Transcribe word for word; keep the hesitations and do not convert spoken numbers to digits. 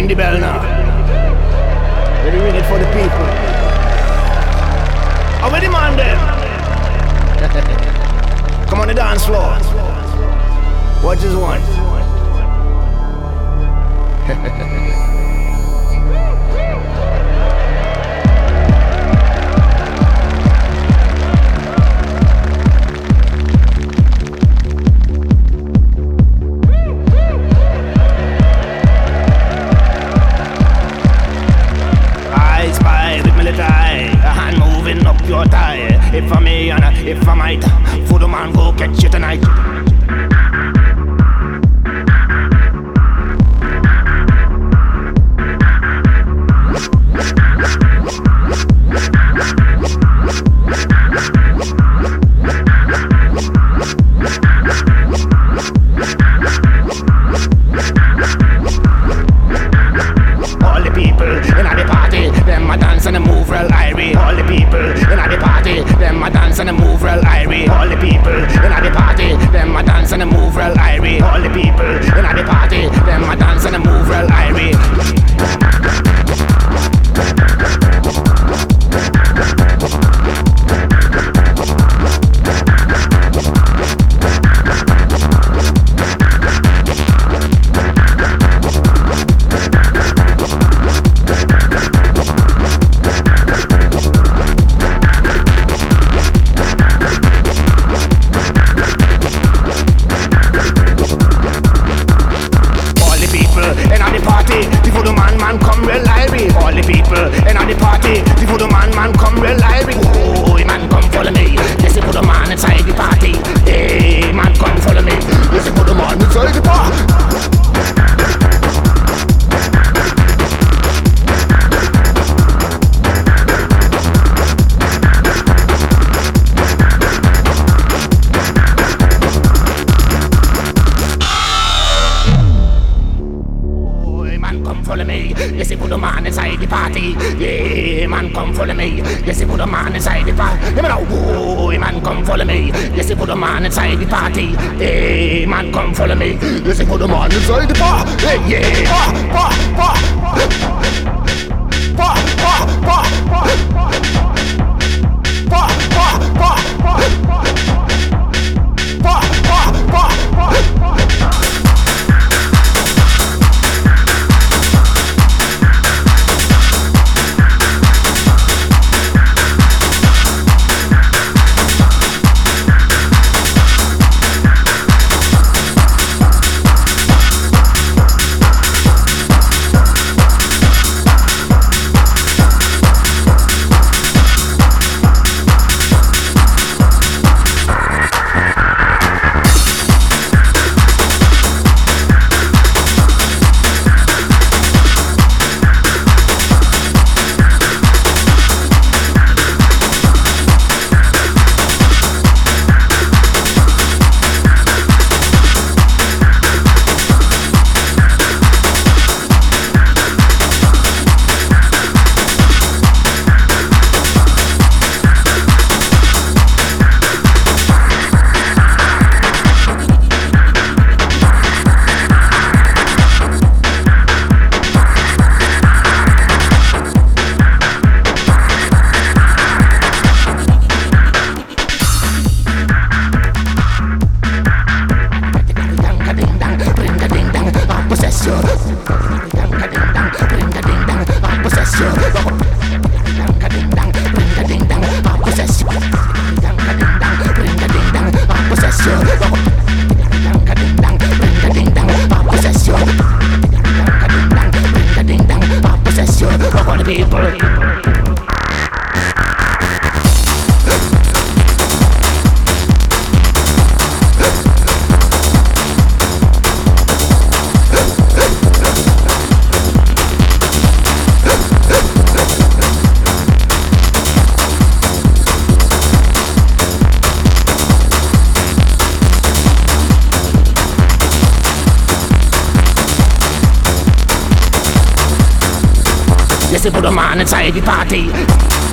ring the bell now. Let me ring it for the people. How many man them? Come on the dance floor. What is one? Your tie, if I may and if I might, for the man go catch you tonight. All the people in the party, them a dance and a move real irie. All the people in the party, them a dance and a move real irie. All the people in the party, them a dance and a move real irie. All the people in the party, them a dance and a move real irie. Before the man, man come real irie. All the people in the party. Before the man, man come real irie. Oh, man come follow me. Yes, put the man inside the party. Hey, man come follow me. Yes, put the man inside the party. Follow me, yes, he put a man inside the party. Yeah, man, come follow me. Yes, he put a man inside the party. Let me know, oh, man, come follow me. Yes, he put a man inside the party. Hey, man, come follow me. Yes, he put a man inside the party. Hey, yeah, pa, pa, pa, pa, pa, pa, pa, pa, pa, pa, pa, pa. Yes, he put a man inside the party.